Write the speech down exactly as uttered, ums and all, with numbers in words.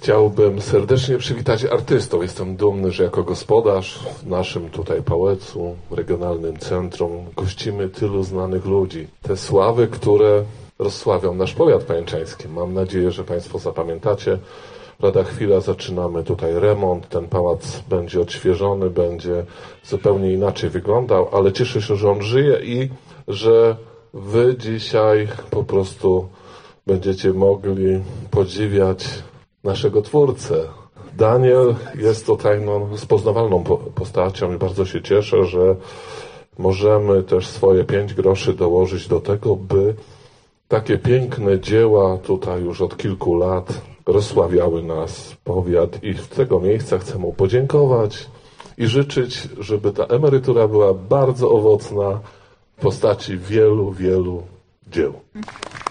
Chciałbym serdecznie przywitać artystów. Jestem dumny, że jako gospodarz w naszym tutaj pałacu, w regionalnym centrum, gościmy tylu znanych ludzi. Te sławy, które rozsławią nasz powiat pajęczański. Mam nadzieję, że Państwo zapamiętacie. Lada chwila zaczynamy tutaj remont. Ten pałac będzie odświeżony, będzie zupełnie inaczej wyglądał, ale cieszę się, że on żyje i że Wy dzisiaj po prostu będziecie mogli podziwiać naszego twórcę. Daniel jest tutaj no, rozpoznawalną postacią i bardzo się cieszę, że możemy też swoje pięć groszy dołożyć do tego, by takie piękne dzieła tutaj już od kilku lat rozsławiały nas powiat i z tego miejsca chcę mu podziękować i życzyć, żeby ta emerytura była bardzo owocna w postaci wielu, wielu dzieł.